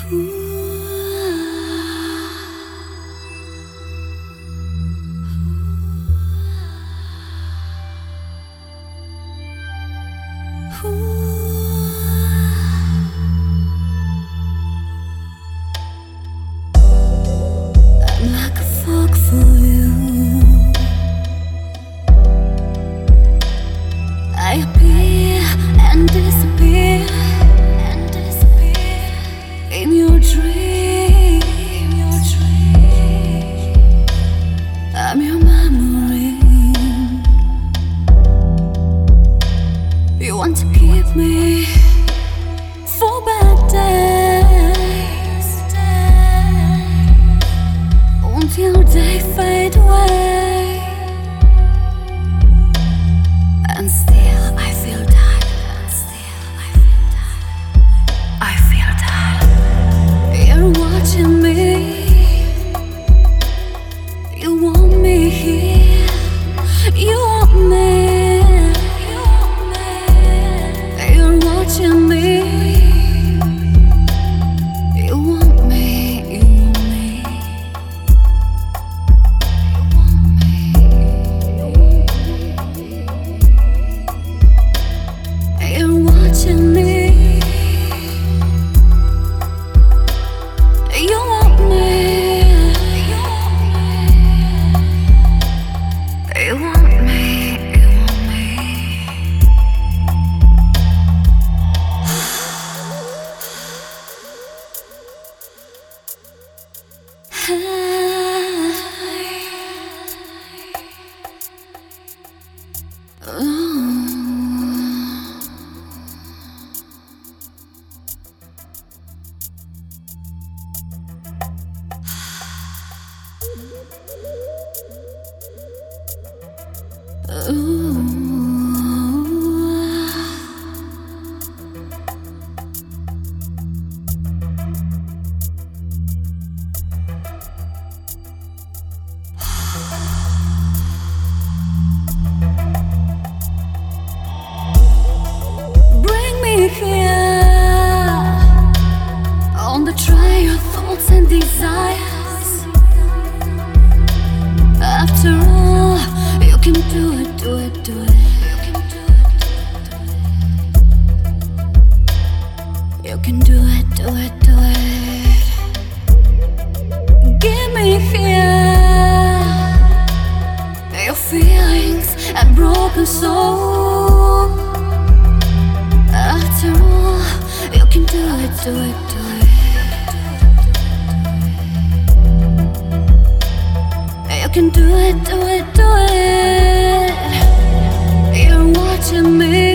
I'm like a fog for you. I appear and disappear in your dream. I'm your memory. You want to keep me for bad days until they fade away, and still I feel tired. I feel tired. You're watching me. You want me here. You want me. You're watching me. You want me. You want me. You're watching me. You want me. You want me. You want me. Bring me here on the trail of thoughts and desires. After all, you can do it, do it, do it. You can do it, do it, do it. Give me here your feelings and broken soul. After all, you can do it, do it, do it. You can do it, do it, do it. You're watching me.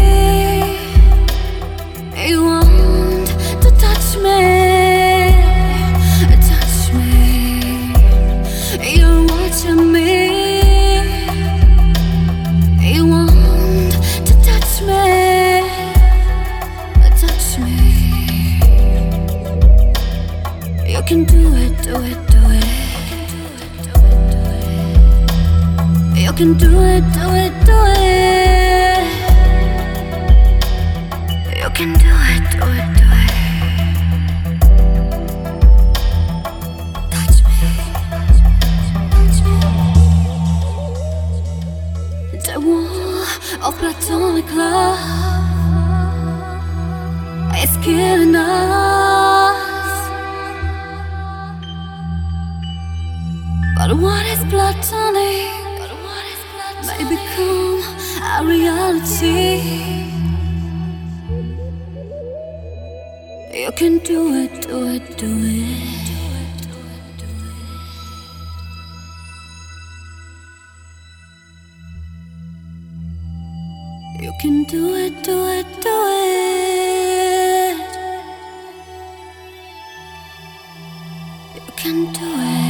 You want to touch me, touch me. You're watching me. You want to touch me, touch me. You can do it, do it, do it. You can do it, do it, do it. You can do it, do it, do it. Touch me, touch me. The war of platonic love is killing us. But what is platonic may become a reality. You can do it, do it, do it. You can do it, do it, do it. You can do it.